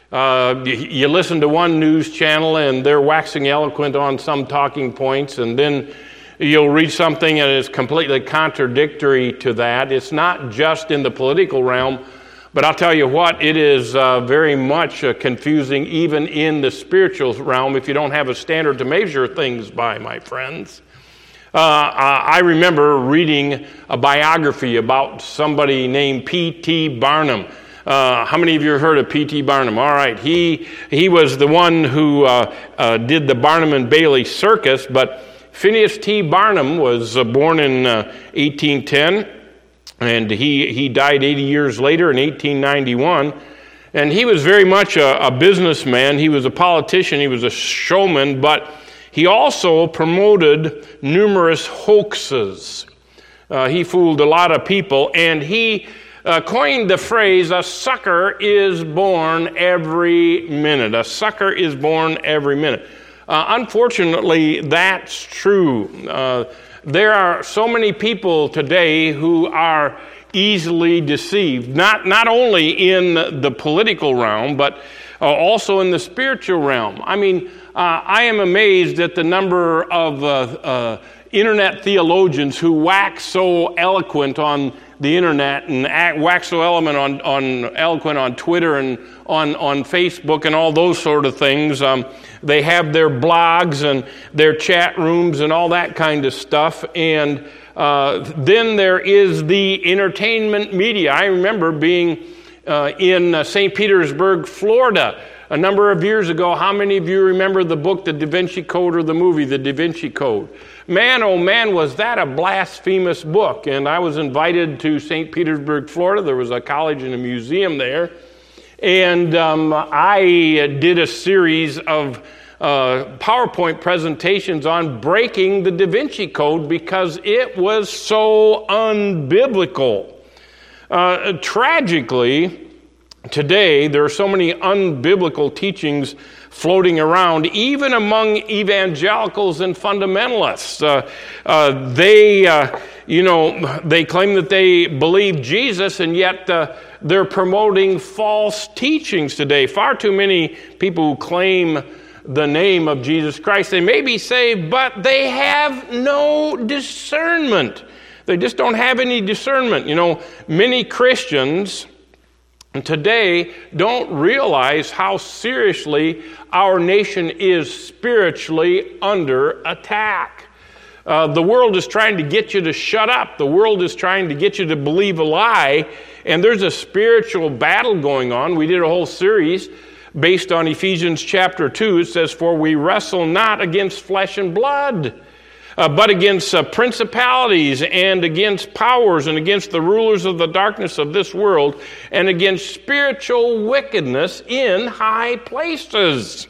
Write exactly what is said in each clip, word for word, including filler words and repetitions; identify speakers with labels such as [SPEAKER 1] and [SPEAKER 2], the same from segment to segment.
[SPEAKER 1] Uh, you, you listen to one news channel and they're waxing eloquent on some talking points, and then you'll read something that is completely contradictory to that. It's not just in the political realm, but I'll tell you what, it is uh, very much uh, confusing even in the spiritual realm if you don't have a standard to measure things by, my friends. Uh, I remember reading a biography about somebody named P T Barnum. Uh, how many of you have heard of P T Barnum? All right, he he was the one who uh, uh, did the Barnum and Bailey Circus, but Phineas T. Barnum was uh, born in uh, eighteen ten, and he, he died eighty years later in eighteen ninety-one. And he was very much a, a businessman. He was a politician. He was a showman, but he also promoted numerous hoaxes. Uh, he fooled a lot of people, and he uh, coined the phrase, a sucker is born every minute. A sucker is born every minute. Uh, unfortunately, that's true. Uh, there are so many people today who are easily deceived, not, not only in the political realm, but uh, also in the spiritual realm. I mean, uh, I am amazed at the number of uh, uh, internet theologians who wax so eloquent on the internet and act, wax so eloquent on, on eloquent on Twitter and on, on Facebook and all those sort of things. Um, they have their blogs and their chat rooms and all that kind of stuff. And uh, then there is the entertainment media. I remember being uh, in uh, Saint Petersburg, Florida, a number of years ago. How many of you remember the book, The Da Vinci Code, or the movie, The Da Vinci Code? Man, oh man, was that a blasphemous book. And I was invited to Saint Petersburg, Florida. There was a college and a museum there. And um, I did a series of uh, PowerPoint presentations on breaking the Da Vinci Code because it was so unbiblical. Uh, tragically, today, there are so many unbiblical teachings floating around, even among evangelicals and fundamentalists. Uh, uh, they, uh, you know, they claim that they believe Jesus, and yet uh, they're promoting false teachings today. Far too many people who claim the name of Jesus Christ, they may be saved, but they have no discernment. They just don't have any discernment. You know, many Christians today don't realize how seriously our nation is spiritually under attack. Uh, the world is trying to get you to shut up. The world is trying to get you to believe a lie. And there's a spiritual battle going on. We did a whole series based on Ephesians chapter two. It says, "For we wrestle not against flesh and blood, Uh, but against uh, principalities and against powers and against the rulers of the darkness of this world and against spiritual wickedness in high places."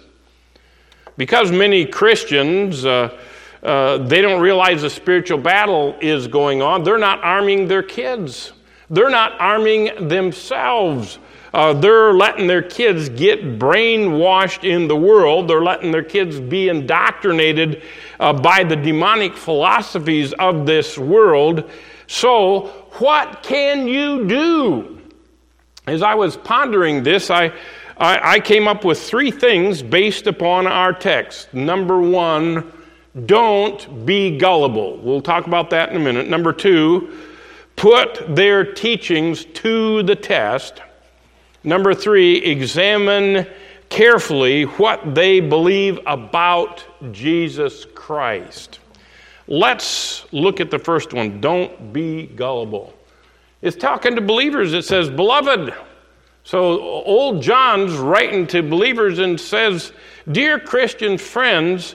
[SPEAKER 1] Because many Christians, uh, uh, they don't realize a spiritual battle is going on, they're not arming their kids. They're not arming themselves. Uh, they're letting their kids get brainwashed in the world. They're letting their kids be indoctrinated uh, by the demonic philosophies of this world. So, what can you do? As I was pondering this, I, I, I came up with three things based upon our text. Number one, don't be gullible. We'll talk about that in a minute. Number two, put their teachings to the test. Number three, examine carefully what they believe about Jesus Christ. Let's look at the first one. Don't be gullible. It's talking to believers. It says, "Beloved." So old John's writing to believers and says, "Dear Christian friends,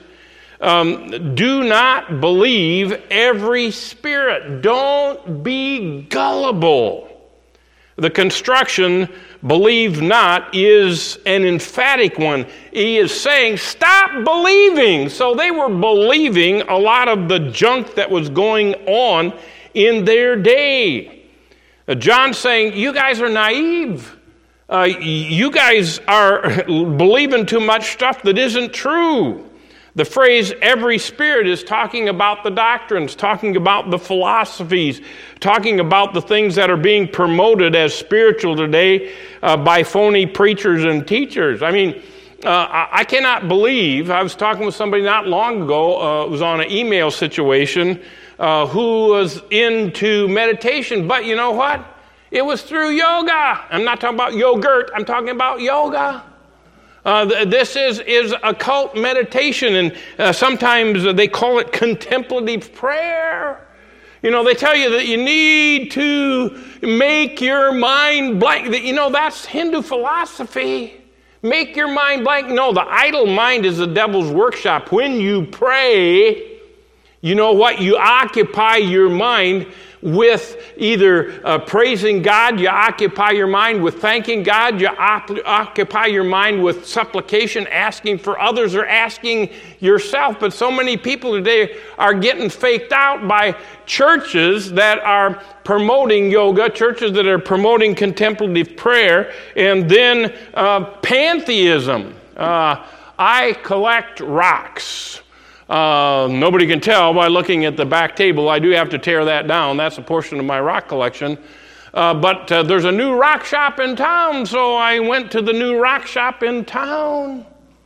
[SPEAKER 1] um, do not believe every spirit." Don't be gullible. The construction, "believe not," is an emphatic one. He is saying, stop believing. So they were believing a lot of the junk that was going on in their day. Uh, John's saying, you guys are naive. Uh, you guys are believing too much stuff that isn't true. The phrase every spirit is talking about the doctrines, talking about the philosophies, talking about the things that are being promoted as spiritual today uh, by phony preachers and teachers. I mean, uh, I, I cannot believe, I was talking with somebody not long ago, uh, it was on an email situation, uh, who was into meditation, but you know what? It was through yoga. I'm not talking about yogurt, I'm talking about yoga. Uh, this is, is occult meditation, and uh, sometimes they call it contemplative prayer. You know, they tell you that you need to make your mind blank. You know, that's Hindu philosophy. Make your mind blank. No, the idle mind is the devil's workshop. When you pray, you know what? You occupy your mind with either uh, praising God, you occupy your mind with thanking God, you op- occupy your mind with supplication, asking for others or asking yourself. But so many people today are getting faked out by churches that are promoting yoga, churches that are promoting contemplative prayer, and then uh, pantheism. Uh, I collect rocks. Uh, nobody can tell by looking at the back table. I do have to tear that down. That's a portion of my rock collection. Uh, but uh, there's a new rock shop in town, so I went to the new rock shop in town.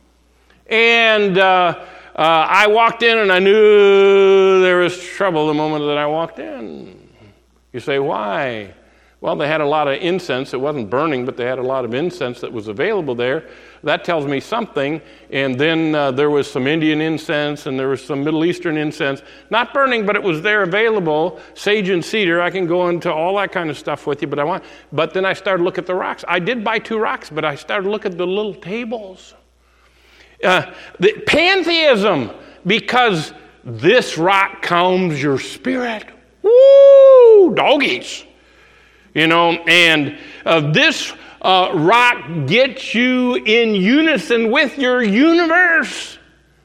[SPEAKER 1] And uh, uh, I walked in and I knew there was trouble the moment that I walked in. You say, why? Well, they had a lot of incense. It wasn't burning, but they had a lot of incense that was available there. That tells me something. And then uh, there was some Indian incense and there was some Middle Eastern incense. Not burning, but it was there available. Sage and cedar. I can go into all that kind of stuff with you, but I want. But then I started looking at the rocks. I did buy two rocks, but I started looking at the little tables. Uh, the pantheism, because this rock calms your spirit. Woo! Doggies. You know, and uh, this uh, rock gets you in unison with your universe.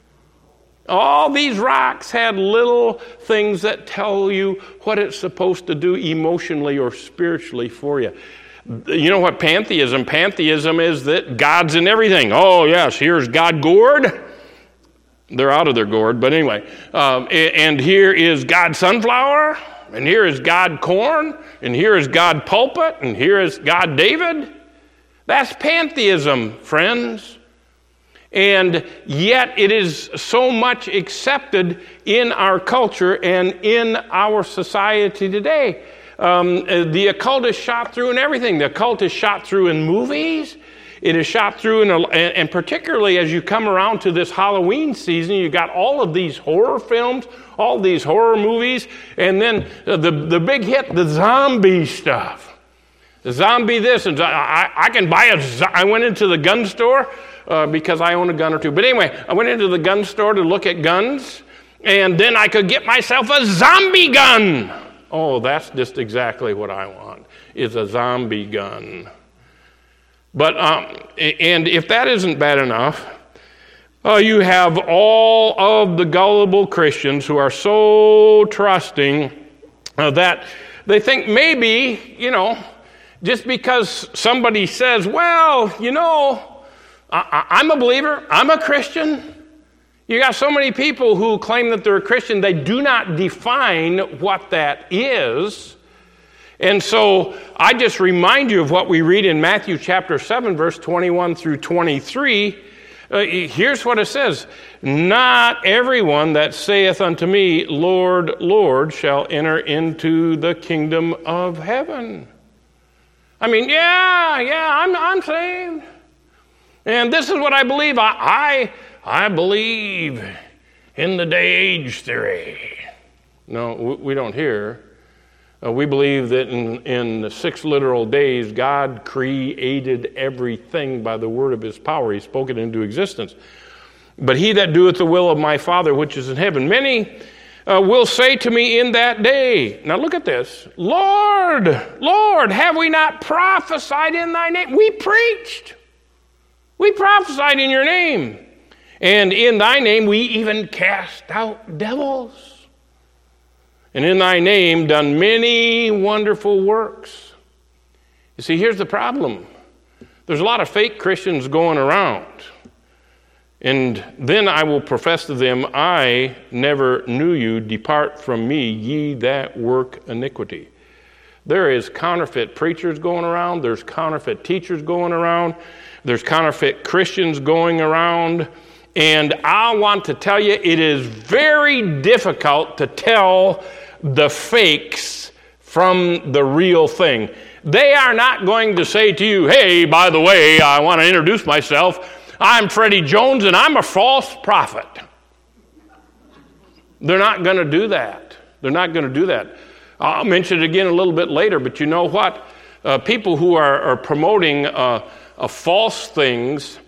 [SPEAKER 1] All these rocks had little things that tell you what it's supposed to do emotionally or spiritually for you. You know what pantheism? Pantheism is that God's in everything. Oh, yes, here's God gourd. They're out of their gourd, but anyway. Um, and here is God sunflower. And here is God corn, and here is God pulpit, and here is God David. That's pantheism, friends. And yet it is so much accepted in our culture and in our society today. Um, the occult is shot through in everything. The occult is shot through in movies. It is shot through, in a, and particularly as you come around to this Halloween season, you got all of these horror films, all these horror movies, and then the, the big hit, the zombie stuff. The zombie this, and I, I can buy a, I went into the gun store uh, because I own a gun or two. But anyway, I went into the gun store to look at guns, and then I could get myself a zombie gun. Oh, that's just exactly what I want, is a zombie gun. But, um, and if that isn't bad enough, uh, you have all of the gullible Christians who are so trusting uh, that they think maybe, you know, just because somebody says, well, you know, I- I'm a believer, I'm a Christian. You got so many people who claim that they're a Christian, they do not define what that is. And so I just remind you of what we read in Matthew chapter seven, verse twenty-one through twenty-three. Uh, here's what it says. Not everyone that saith unto me, Lord, Lord, shall enter into the kingdom of heaven. I mean, yeah, yeah, I'm, I'm saved. And this is what I believe. I, I, I believe in the day-age theory. No, we don't hear. Uh, we believe that in, in the six literal days, God created everything by the word of his power. He spoke it into existence. But he that doeth the will of my Father which is in heaven, many uh, will say to me in that day, now look at this, Lord, Lord, have we not prophesied in thy name? We preached. We prophesied in your name. And in thy name we even cast out devils. And in thy name done many wonderful works. You see, here's the problem. There's a lot of fake Christians going around. And then I will profess to them, I never knew you. Depart from me, ye that work iniquity. There is counterfeit preachers going around. There's counterfeit teachers going around. There's counterfeit Christians going around. And I want to tell you, it is very difficult to tell the fakes from the real thing. They are not going to say to you, hey, by the way, I want to introduce myself. I'm Freddie Jones, and I'm a false prophet. They're not going to do that. They're not going to do that. I'll mention it again a little bit later, but you know what? Uh, people who are, are promoting uh, uh, false things,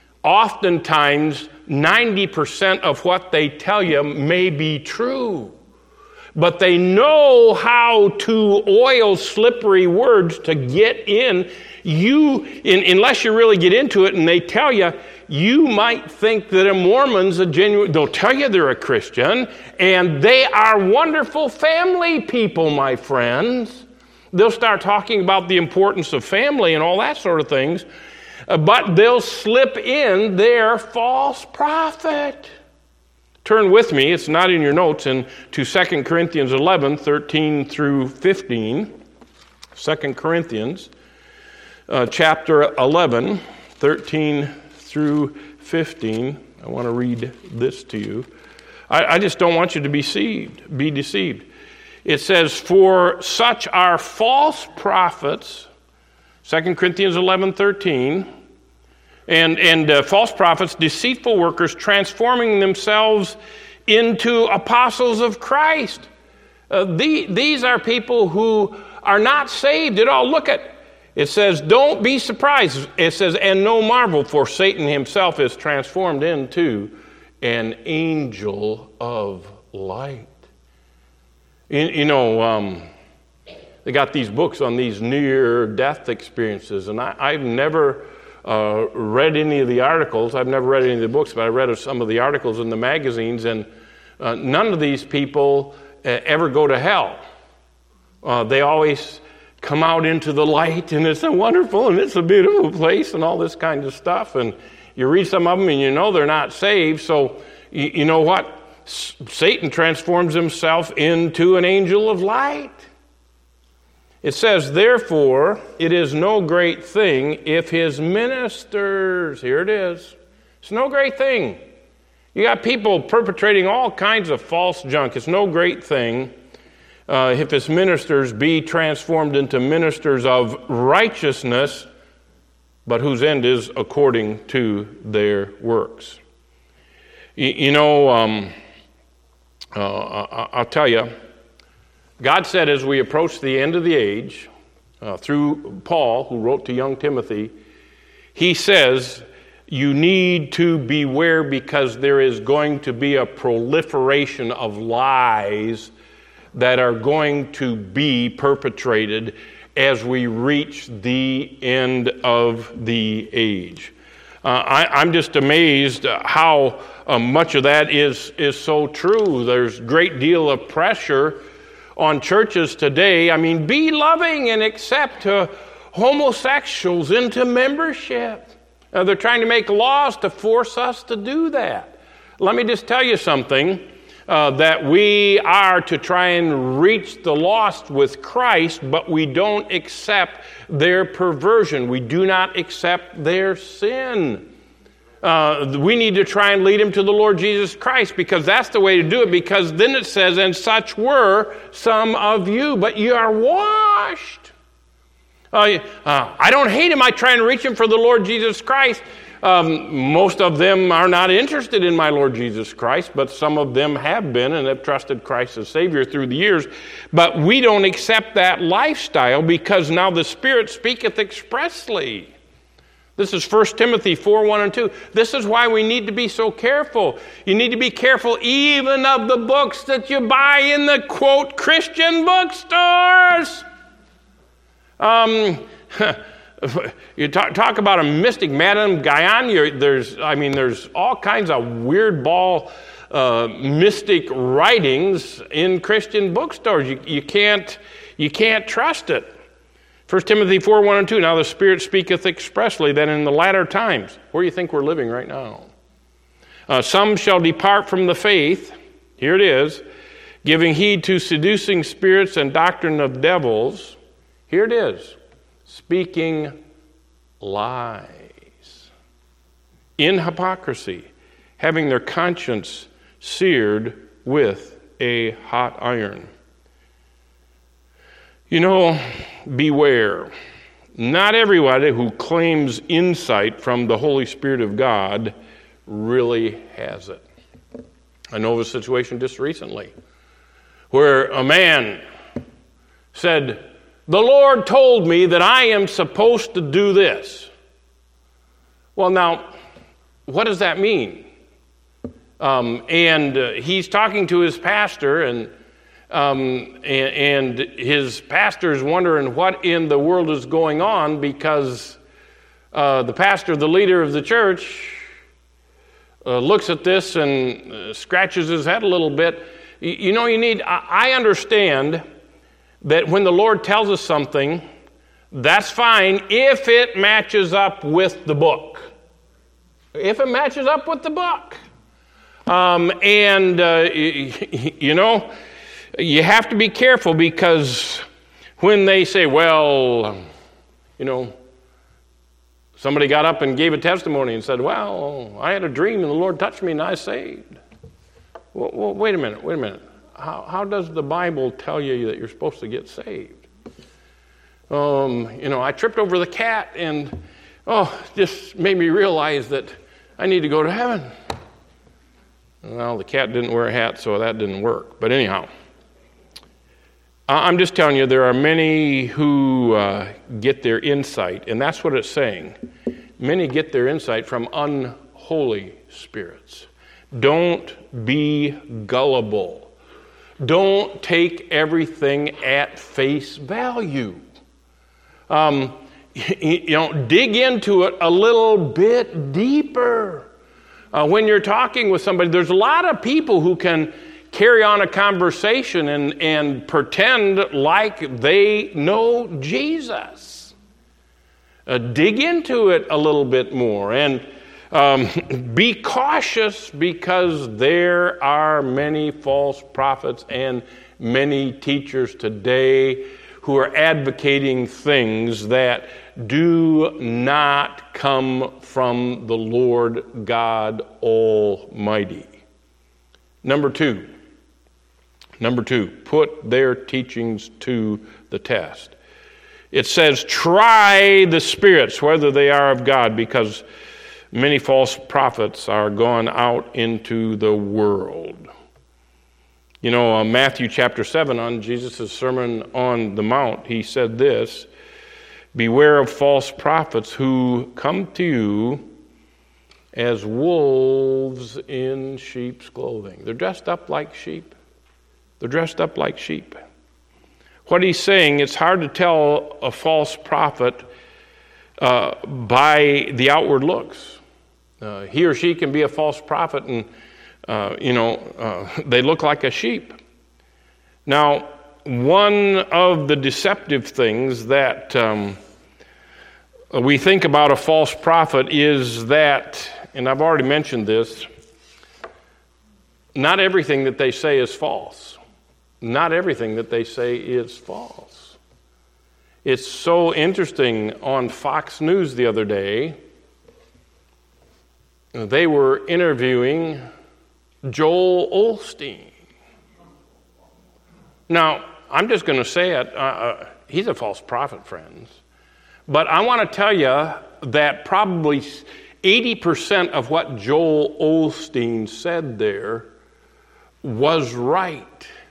[SPEAKER 1] oftentimes ninety percent of what they tell you may be true. But they know how to oil slippery words to get in. You, in, unless you really get into it and they tell you, you might think that a Mormon's a genuine, they'll tell you they're a Christian, and they are wonderful family people, my friends. They'll start talking about the importance of family and all that sort of things, uh, but they'll slip in their false prophet. Turn with me, it's not in your notes, in, to Second Corinthians eleven, thirteen through fifteen. Second Corinthians uh, chapter eleven, thirteen through fifteen. I want to read this to you. I, I just don't want you to be deceived. Be deceived. It says, for such are false prophets, Second Corinthians eleven, thirteen, And, and uh, false prophets, deceitful workers, transforming themselves into apostles of Christ. Uh, the, these are people who are not saved at all. Look at, it says, don't be surprised. It says, and no marvel, for Satan himself is transformed into an angel of light. You, you know, um, they got these books on these near-death experiences, and I, I've never... Uh, read any of the articles. I've never read any of the books, but I read some of the articles in the magazines, and uh, none of these people uh, ever go to hell. Uh, they always come out into the light, and it's a wonderful and it's a beautiful place and all this kind of stuff. And you read some of them and you know they're not saved, so you, you know what? S- Satan transforms himself into an angel of light. It says, therefore, it is no great thing if his ministers, here it is, it's no great thing. You got people perpetrating all kinds of false junk. It's no great thing uh, if his ministers be transformed into ministers of righteousness, but whose end is according to their works. You, you know, um, uh, I'll tell you, God said as we approach the end of the age, uh, through Paul, who wrote to young Timothy, he says, you need to beware because there is going to be a proliferation of lies that are going to be perpetrated as we reach the end of the age. Uh, I, I'm just amazed how uh, much of that is, is so true. There's a great deal of pressure on churches today. I mean, be loving and accept uh, homosexuals into membership. Uh, they're trying to make laws to force us to do that. Let me just tell you something, uh, that we are to try and reach the lost with Christ, but we don't accept their perversion. We do not accept their sin. Uh, we need to try and lead him to the Lord Jesus Christ, because that's the way to do it, because then it says, and such were some of you, but you are washed. Uh, uh, I don't hate him. I try and reach him for the Lord Jesus Christ. Um, most of them are not interested in my Lord Jesus Christ, but some of them have been and have trusted Christ as Savior through the years. But we don't accept that lifestyle, because now the Spirit speaketh expressly. This is First Timothy four, one and two. This is why we need to be so careful. You need to be careful even of the books that you buy in the, quote, Christian bookstores. Um, you talk, talk about a mystic, Madame Guyon. There's, I mean, there's all kinds of weird ball uh, mystic writings in Christian bookstores. You, you can't, you can't trust it. First Timothy four, one and two, now the Spirit speaketh expressly that in the latter times, where do you think we're living right now? Uh, some shall depart from the faith, here it is, giving heed to seducing spirits and doctrine of devils, here it is, speaking lies, in hypocrisy, having their conscience seared with a hot iron. You know, beware. Not everybody who claims insight from the Holy Spirit of God really has it. I know of a situation just recently where a man said, "The Lord told me that I am supposed to do this." Well, now, what does that mean? Um, and uh, he's talking to his pastor, and Um, and, and his pastor is wondering what in the world is going on, because uh, the pastor, the leader of the church, uh, looks at this and uh, scratches his head a little bit. You, you know, you need, I, I understand that when the Lord tells us something, that's fine if it matches up with the book. If it matches up with the book. Um, and, uh, you, you know, you have to be careful, because when they say, well, you know, somebody got up and gave a testimony and said, well, I had a dream and the Lord touched me and I was saved. Well, well wait a minute, wait a minute. How, how does the Bible tell you that you're supposed to get saved? Um, you know, I tripped over the cat and, oh, just made me realize that I need to go to heaven. Well, the cat didn't wear a hat, so that didn't work. But anyhow, I'm just telling you, there are many who uh, get their insight, and that's what it's saying. Many get their insight from unholy spirits. Don't be gullible. Don't take everything at face value. Um, you know, dig into it a little bit deeper. Uh, when you're talking with somebody, there's a lot of people who can carry on a conversation and, and pretend like they know Jesus. Uh, dig into it a little bit more, and um, be cautious, because there are many false prophets and many teachers today who are advocating things that do not come from the Lord God Almighty. Number two. Number two, put their teachings to the test. It says, try the spirits, whether they are of God, because many false prophets are gone out into the world. You know, uh, Matthew chapter seven, on Jesus' Sermon on the Mount, he said this, beware of false prophets who come to you as wolves in sheep's clothing. They're dressed up like sheep. They're dressed up like sheep. What he's saying, it's hard to tell a false prophet uh, by the outward looks. Uh, he or she can be a false prophet and, uh, you know, uh, they look like a sheep. Now, one of the deceptive things that um, we think about a false prophet is that, and I've already mentioned this, not everything that they say is false. Not everything that they say is false. It's so interesting. On Fox News the other day, they were interviewing Joel Osteen. Now, I'm just going to say it. Uh, uh, he's a false prophet, friends. But I want to tell you that probably eighty percent of what Joel Osteen said there was right,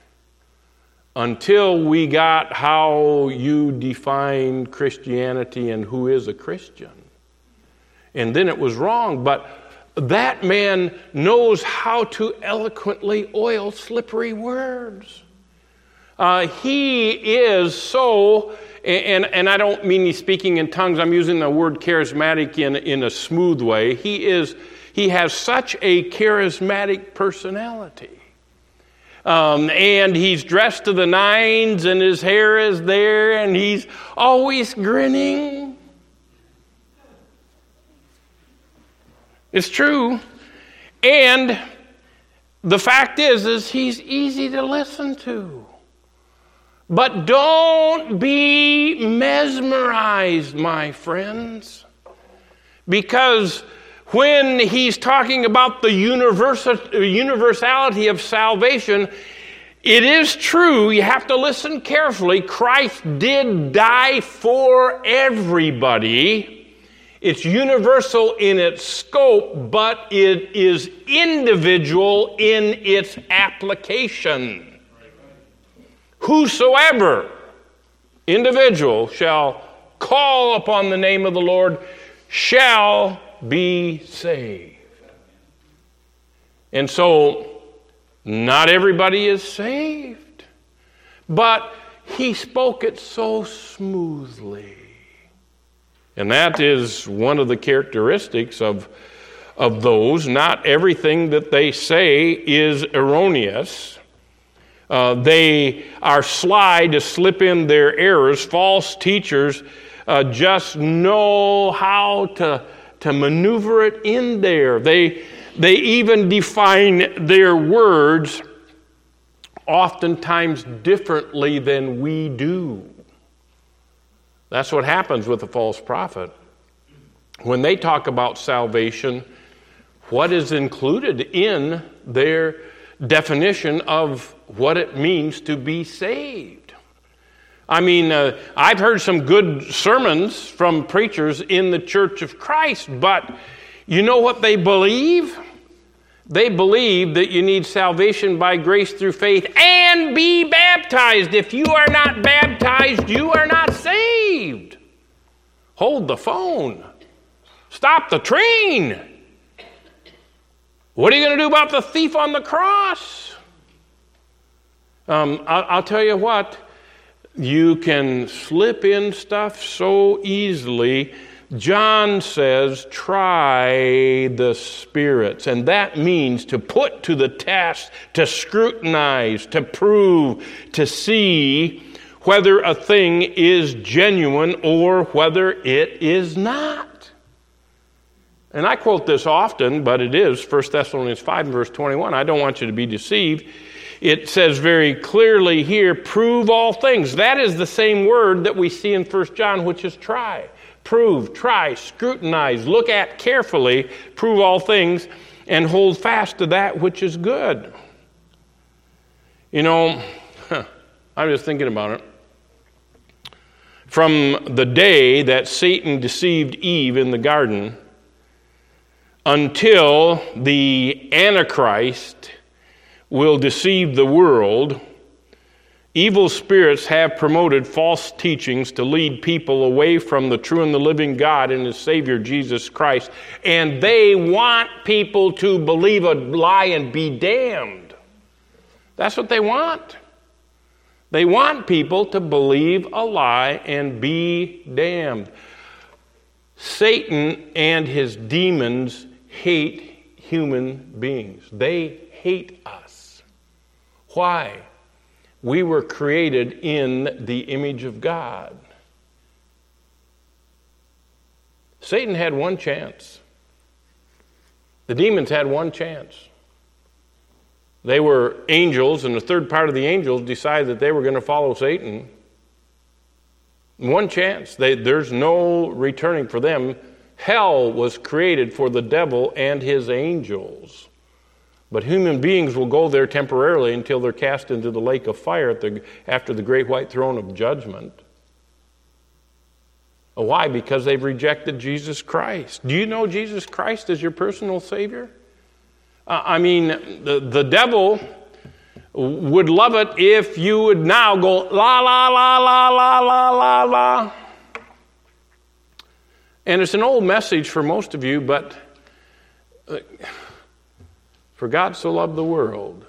[SPEAKER 1] until we got how you define Christianity and who is a Christian. And then it was wrong. But that man knows how to eloquently oil slippery words. Uh, he is so, and, and I don't mean he's speaking in tongues, I'm using the word charismatic in, in a smooth way. He is, he has such a charismatic personality. Um, and he's dressed to the nines, and his hair is there, and he's always grinning. It's true. And the fact is, is he's easy to listen to. But don't be mesmerized, my friends. Because when he's talking about the universality of salvation, it is true, you have to listen carefully, Christ did die for everybody. It's universal in its scope, but it is individual in its application. Whosoever, individual, shall call upon the name of the Lord shall be saved. And so, not everybody is saved, but he spoke it so smoothly. And that is one of the characteristics of, of those. Not everything that they say is erroneous. Uh, they are sly to slip in their errors. False teachers uh, just know how to, to maneuver it in there. They They even define their words oftentimes differently than we do. That's what happens with a false prophet. When they talk about salvation, what is included in their definition of what it means to be saved? I mean, uh, I've heard some good sermons from preachers in the Church of Christ, but you know what they believe? They believe that you need salvation by grace through faith and be baptized. If you are not baptized, you are not saved. Hold the phone. Stop the train. What are you going to do about the thief on the cross? Um, I'll, I'll tell you what. You can slip in stuff so easily. John says, try the spirits. And that means to put to the test, to scrutinize, to prove, to see whether a thing is genuine or whether it is not. And I quote this often, but it is First Thessalonians five, verse twenty-one. I don't want you to be deceived. It says very clearly here, prove all things. That is the same word that we see in First John, which is try. Prove, try, scrutinize, look at carefully, prove all things, and hold fast to that which is good. You know, huh, I'm just thinking about it. From the day that Satan deceived Eve in the garden until the Antichrist will deceive the world, evil spirits have promoted false teachings to lead people away from the true and the living God and His Savior, Jesus Christ. And they want people to believe a lie and be damned. That's what they want. They want people to believe a lie and be damned. Satan and his demons hate human beings. They hate us. Why? We were created in the image of God. Satan had one chance. The demons had one chance. They were angels, and the third part of the angels decided that they were going to follow Satan. One chance. They, there's no returning for them. Hell was created for the devil and his angels. But human beings will go there temporarily until they're cast into the lake of fire at the, after the great white throne of judgment. Why? Because they've rejected Jesus Christ. Do you know Jesus Christ as your personal Savior? Uh, I mean, the, the devil would love it if you would now go la, la, la, la, la, la, la, la. And it's an old message for most of you, but uh, for God so loved the world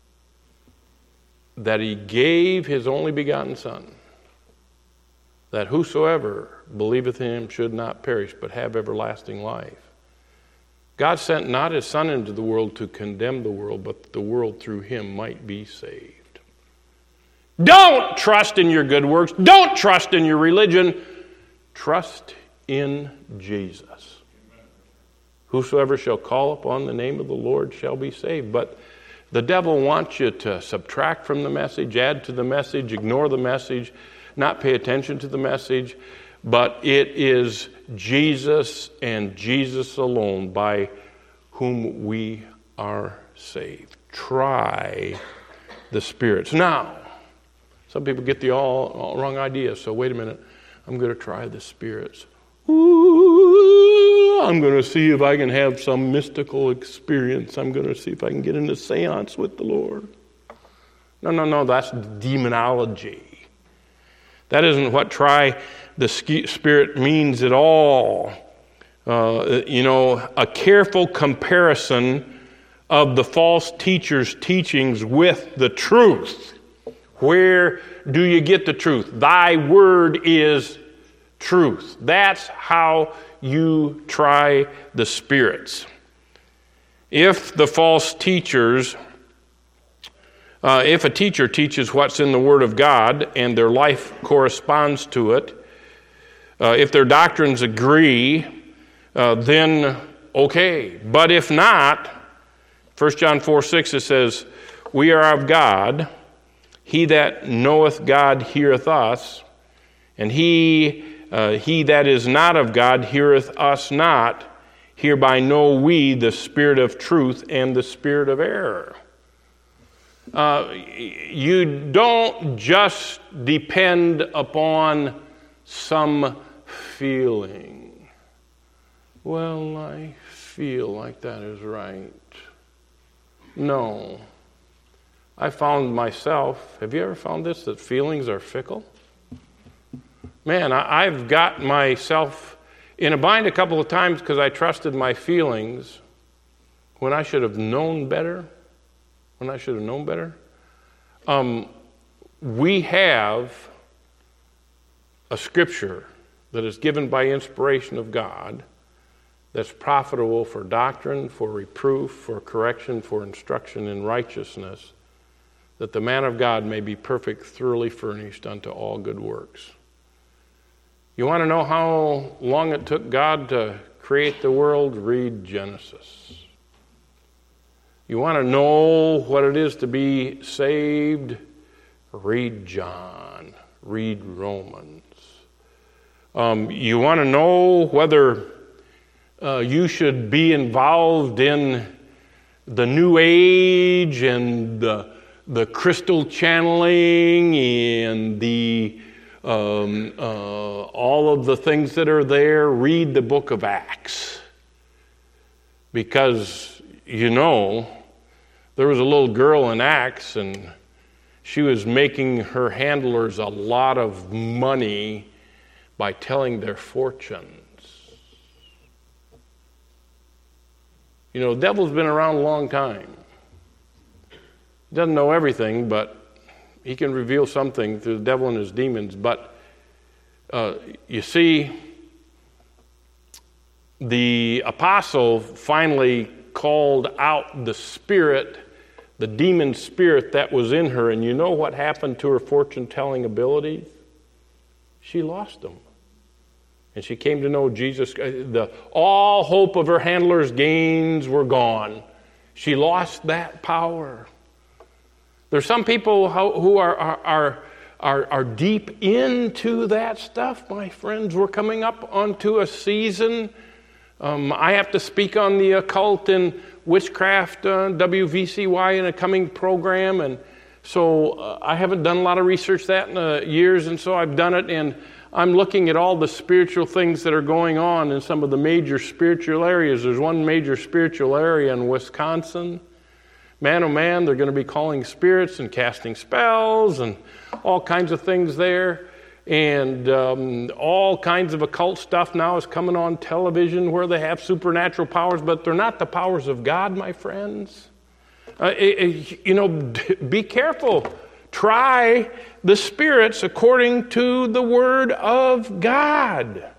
[SPEAKER 1] that He gave His only begotten Son, that whosoever believeth in Him should not perish, but have everlasting life. God sent not His Son into the world to condemn the world, but that the world through Him might be saved. Don't trust in your good works. Don't trust in your religion. Trust in Jesus. Whosoever shall call upon the name of the Lord shall be saved. But the devil wants you to subtract from the message, add to the message, ignore the message, not pay attention to the message. But it is Jesus and Jesus alone by whom we are saved. Try the spirits. Now, some people get the all, all wrong idea. So wait a minute. I'm going to try the spirits. Ooh, I'm going to see if I can have some mystical experience. I'm going to see if I can get in a seance with the Lord. No, no, no. That's demonology. That isn't what try the spirit means at all. Uh, you know, a careful comparison of the false teachers' teachings with the truth. Where do you get the truth? Thy word is truth. That's how you try the spirits. If the false teachers, uh, if a teacher teaches what's in the Word of God and their life corresponds to it, uh, if their doctrines agree, uh, then okay. But if not, First John four six, it says, we are of God. He that knoweth God heareth us, and he uh, he that is not of God heareth us not. Hereby know we the spirit of truth and the spirit of error. Uh, you don't just depend upon some feeling. Well, I feel like that is right. No. I found myself, have you ever found this, that feelings are fickle? Man, I, I've got myself in a bind a couple of times because I trusted my feelings when I should have known better. When I should have known better. Um, we have a scripture that is given by inspiration of God that's profitable for doctrine, for reproof, for correction, for instruction in righteousness, that the man of God may be perfect, thoroughly furnished unto all good works. You want to know how long it took God to create the world? Read Genesis. You want to know what it is to be saved? Read John. Read Romans. Um, you want to know whether uh, you should be involved in the New Age and the, the crystal channeling and the um, uh, all of the things that are there? Read the book of Acts. Because, you know, there was a little girl in Acts, and she was making her handlers a lot of money by telling their fortunes. You know, the devil's been around a long time. He doesn't know everything, but he can reveal something through the devil and his demons. But uh, you see, the apostle finally called out the spirit, the demon spirit that was in her, and you know what happened to her fortune-telling abilities? She lost them. And she came to know Jesus. The, all hope of her handler's gains were gone. She lost that power. There's some people who are, are, are, are deep into that stuff, my friends. We're coming up onto a season. Um, I have to speak on the occult and witchcraft, uh, W V C Y, in a coming program, and so uh, I haven't done a lot of research that in uh, years, and so I've done it, and I'm looking at all the spiritual things that are going on in some of the major spiritual areas. There's one major spiritual area in Wisconsin. Man, oh man, they're going to be calling spirits and casting spells and all kinds of things there. And um, all kinds of occult stuff now is coming on television where they have supernatural powers, but they're not the powers of God, my friends. Uh, it, you know, be careful. Try the spirits according to the Word of God.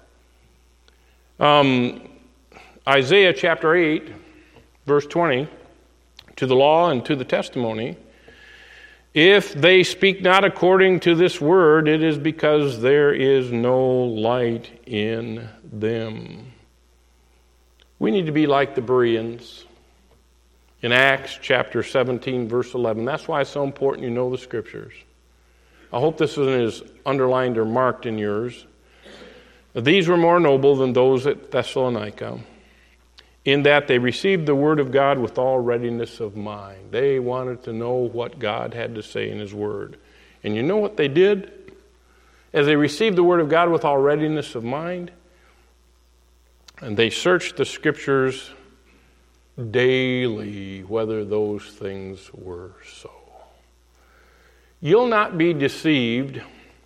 [SPEAKER 1] Um, Isaiah chapter eight, verse twenty, to the law and to the testimony, if they speak not according to this word, it is because there is no light in them. We need to be like the Bereans in Acts chapter seventeen, verse eleven. That's why it's so important you know the Scriptures. I hope this isn't as underlined or marked in yours. These were more noble than those at Thessalonica, in that they received the word of God with all readiness of mind. They wanted to know what God had to say in his word. And you know what they did? As they received the word of God with all readiness of mind, and they searched the Scriptures daily whether those things were so. You'll not be deceived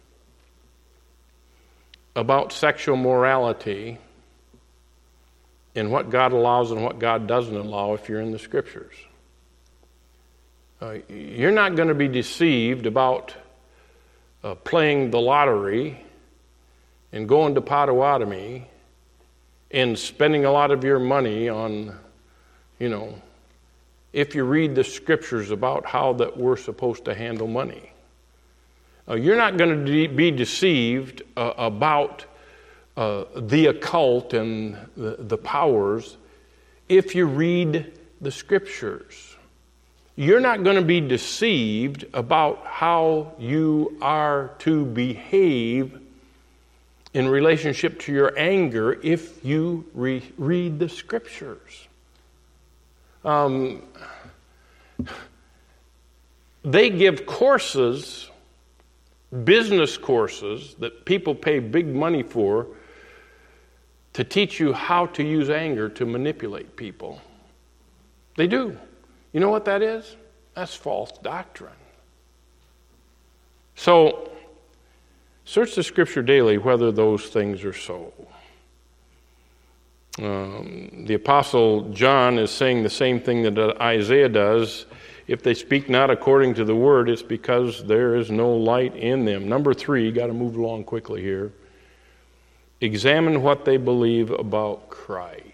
[SPEAKER 1] about sexual morality and what God allows and what God doesn't allow if you're in the Scriptures. Uh, you're not going to be deceived about uh, playing the lottery and going to Potawatomi and spending a lot of your money on, you know, if you read the Scriptures about how that we're supposed to handle money. Uh, you're not going to de- be deceived uh, about uh, the occult and the, the powers if you read the Scriptures. You're not going to be deceived about how you are to behave in relationship to your anger if you re- read the Scriptures. Um, they give courses, business courses that people pay big money for to teach you how to use anger to manipulate people. They do. You know what that is? That's false doctrine. So, search the Scripture daily whether those things are so. Um, the Apostle John is saying the same thing that Isaiah does. If they speak not according to the word, it's because there is no light in them. Number three, got to move along quickly here. Examine what they believe about Christ.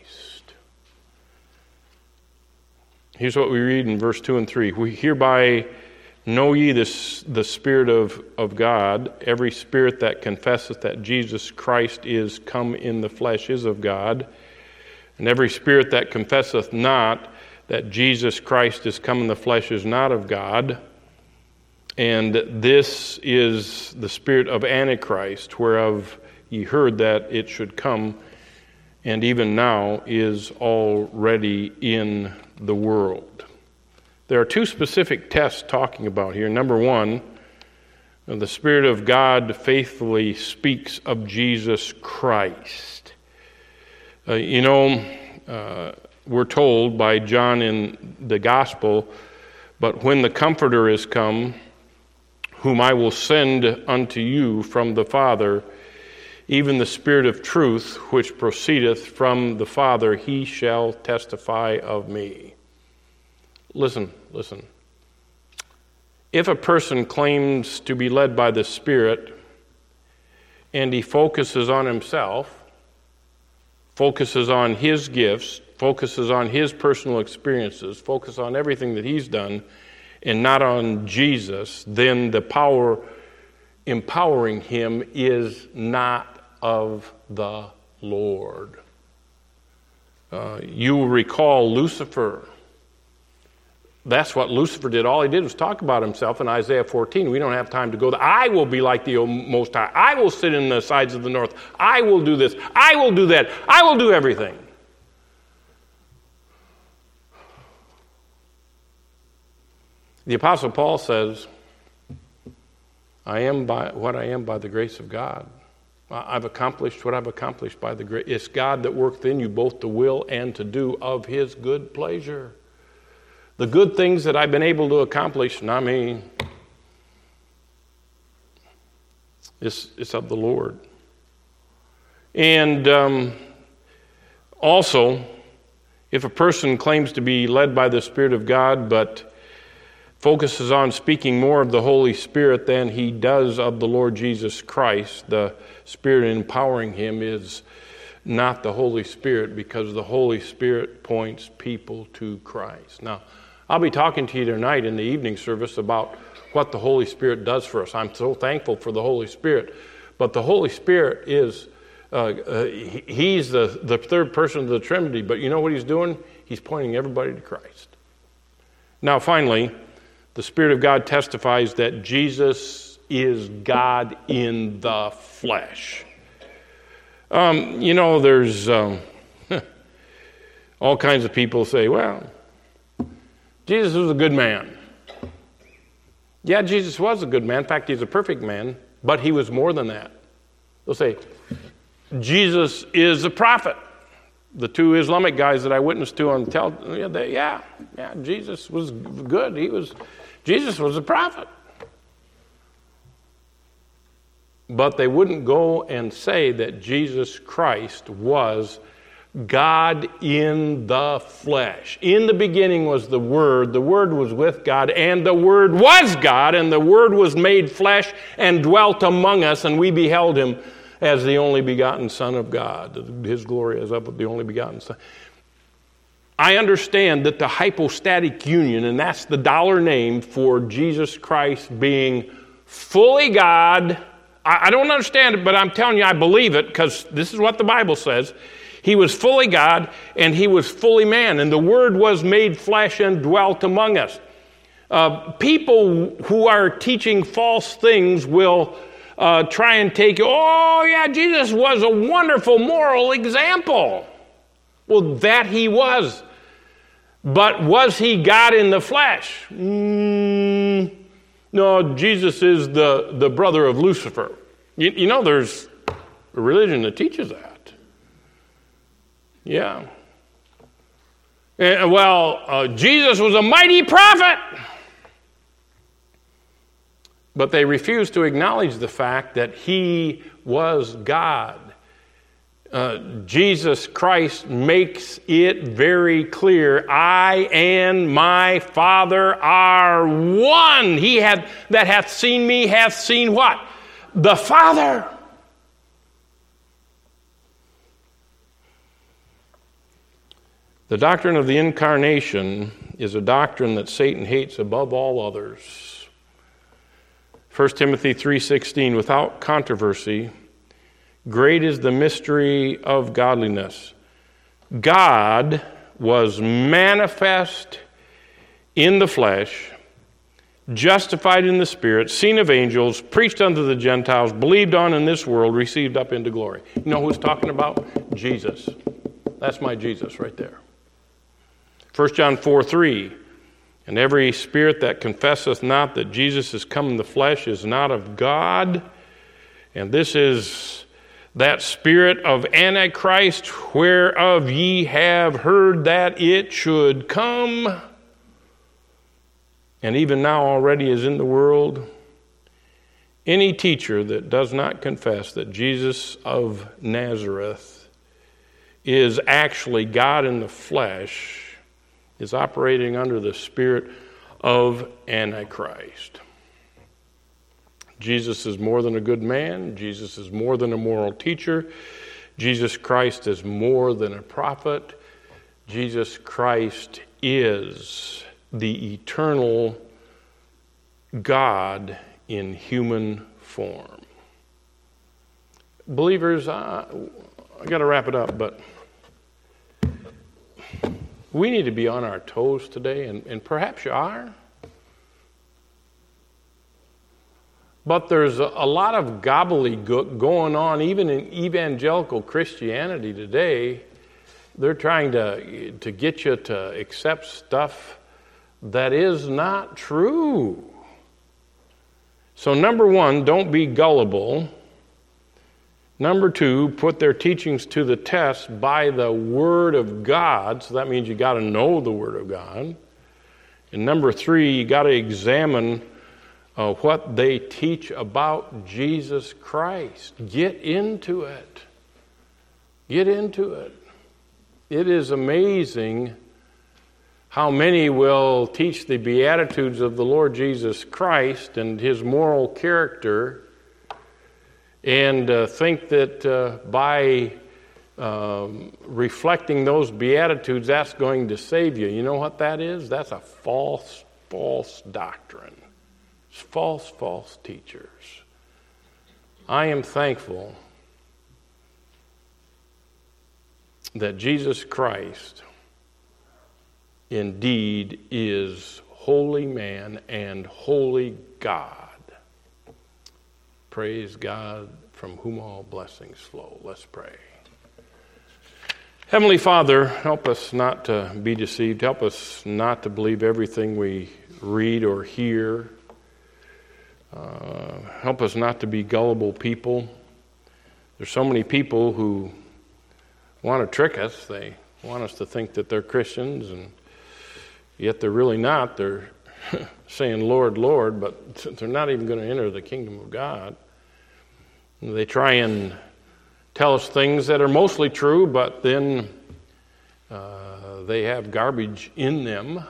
[SPEAKER 1] Here's what we read in verse two and three. We hereby know ye this, the Spirit of, of God. Every spirit that confesseth that Jesus Christ is come in the flesh is of God. And every spirit that confesseth not that Jesus Christ is come in the flesh is not of God. And this is the spirit of Antichrist, whereof ye heard that it should come, and even now is already in the world. There are two specific tests talking about here. Number one, the Spirit of God faithfully speaks of Jesus Christ. Uh, you know, uh, we're told by John in the Gospel, but when the Comforter is come, whom I will send unto you from the Father, even the Spirit of truth, which proceedeth from the Father, he shall testify of me. Listen, listen. If a person claims to be led by the Spirit and he focuses on himself, focuses on his gifts, focuses on his personal experiences, focuses on everything that he's done, and not on Jesus, then the power empowering him is not of the Lord. Uh, you will recall Lucifer. That's what Lucifer did. All he did was talk about himself in Isaiah fourteen. We don't have time to go there. I will be like the Most High. I will sit in the sides of the north. I will do this. I will do that. I will do everything. The Apostle Paul says, I am by what I am by the grace of God. I've accomplished what I've accomplished by the grace. It's God that worketh in you both to will and to do of his good pleasure. The good things that I've been able to accomplish, and I mean, it's, it's of the Lord. And um, also, if a person claims to be led by the Spirit of God, but focuses on speaking more of the Holy Spirit than he does of the Lord Jesus Christ, the Spirit empowering him is not the Holy Spirit, because the Holy Spirit points people to Christ. Now, I'll be talking to you tonight in the evening service about what the Holy Spirit does for us. I'm so thankful for the Holy Spirit. But the Holy Spirit is uh, uh, he, he's the, the third person of the Trinity, but you know what he's doing? He's pointing everybody to Christ. Now, finally, the Spirit of God testifies that Jesus is God in the flesh. Um, you know, there's um, all kinds of people say, well, Jesus was a good man. Yeah, Jesus was a good man. In fact, he's a perfect man, but he was more than that. They'll say, Jesus is a prophet. The two Islamic guys that I witnessed to on tel, yeah, they, yeah, yeah, Jesus was good. He was, Jesus was a prophet. But they wouldn't go and say that Jesus Christ was God in the flesh. In the beginning was the Word. The Word was with God, and the Word was God, and the Word was made flesh and dwelt among us, and we beheld him as the only begotten Son of God. His glory is up with the only begotten Son. I understand that the hypostatic union, and that's the dollar name for Jesus Christ being fully God. I don't understand it, but I'm telling you I believe it because this is what the Bible says. He was fully God and he was fully man, and the Word was made flesh and dwelt among us. Uh, people who are teaching false things will uh, try and take, oh yeah, Jesus was a wonderful moral example. Well, that he was. But was he God in the flesh? Mm, no, Jesus is the, the brother of Lucifer. You, you know, there's a religion that teaches that. Yeah. And, well, uh, Jesus was a mighty prophet. But they refuse to acknowledge the fact that he was God. Uh, Jesus Christ makes it very clear, I and my Father are one. He had, that hath seen me hath seen what? The Father. The doctrine of the incarnation is a doctrine that Satan hates above all others. First Timothy three sixteen, without controversy, great is the mystery of godliness. God was manifest in the flesh, justified in the Spirit, seen of angels, preached unto the Gentiles, believed on in this world, received up into glory. You know who's talking about? Jesus. That's my Jesus right there. First John four three, and every spirit that confesseth not that Jesus is come in the flesh is not of God. And this is that spirit of Antichrist, whereof ye have heard that it should come, and even now already is in the world. Any teacher that does not confess that Jesus of Nazareth is actually God in the flesh is operating under the spirit of Antichrist. Jesus is more than a good man. Jesus is more than a moral teacher. Jesus Christ is more than a prophet. Jesus Christ is the eternal God in human form. Believers, I, I got to wrap it up, but we need to be on our toes today, and, and perhaps you are. But there's a, a lot of gobbledygook going on, even in evangelical Christianity today. They're trying to, to get you to accept stuff that is not true. So number one, don't be gullible. Number two, put their teachings to the test by the Word of God. So that means you got to know the Word of God. And number three, you got to examine uh, what they teach about Jesus Christ. Get into it. Get into it. It is amazing how many will teach the Beatitudes of the Lord Jesus Christ and his moral character and uh, think that uh, by um, reflecting those Beatitudes, that's going to save you. You know what that is? That's a false, false doctrine. It's false, false teachers. I am thankful that Jesus Christ indeed is holy man and holy God. Praise God, from whom all blessings flow. Let's pray. Heavenly Father, help us not to be deceived. Help us not to believe everything we read or hear. Uh, help us not to be gullible people. There's so many people who want to trick us. They want us to think that they're Christians, and yet they're really not. They're saying, Lord, Lord, but they're not even going to enter the kingdom of God. And they try and tell us things that are mostly true, but then uh, they have garbage in them.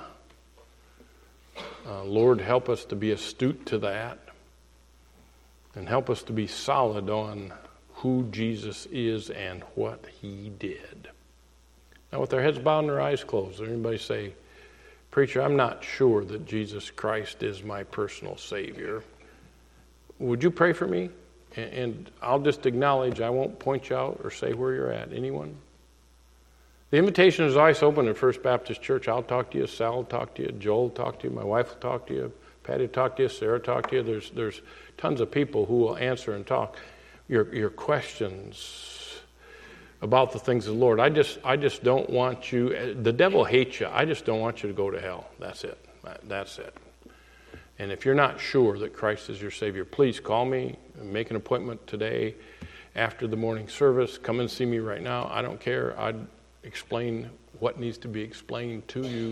[SPEAKER 1] Uh, Lord, help us to be astute to that, and help us to be solid on who Jesus is and what he did. Now, with their heads bowed and their eyes closed, does anybody say, Preacher, I'm not sure that Jesus Christ is my personal Savior. Would you pray for me? And, and I'll just acknowledge, I won't point you out or say where you're at. Anyone? The invitation is always open at First Baptist Church. I'll talk to you. Sal will talk to you. Joel will talk to you. My wife will talk to you. Patty will talk to you. Sarah will talk to you. There's, there's tons of people who will answer and talk your, your questions about the things of the Lord. I just I just don't want you, the devil hates you. I just don't want you to go to hell. That's it. That's it. And if you're not sure that Christ is your Savior, please call me, make an appointment today after the morning service. Come and see me right now. I don't care. I'd explain what needs to be explained to you.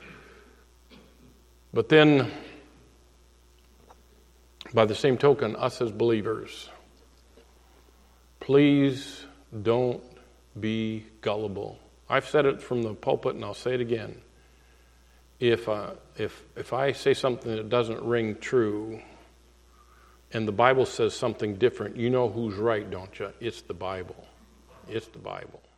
[SPEAKER 1] But then, by the same token, us as believers, please don't be gullible. I've said it from the pulpit, and I'll say it again. If uh, if if I say something that doesn't ring true, and the Bible says something different, you know who's right, don't you? It's the Bible. It's the Bible.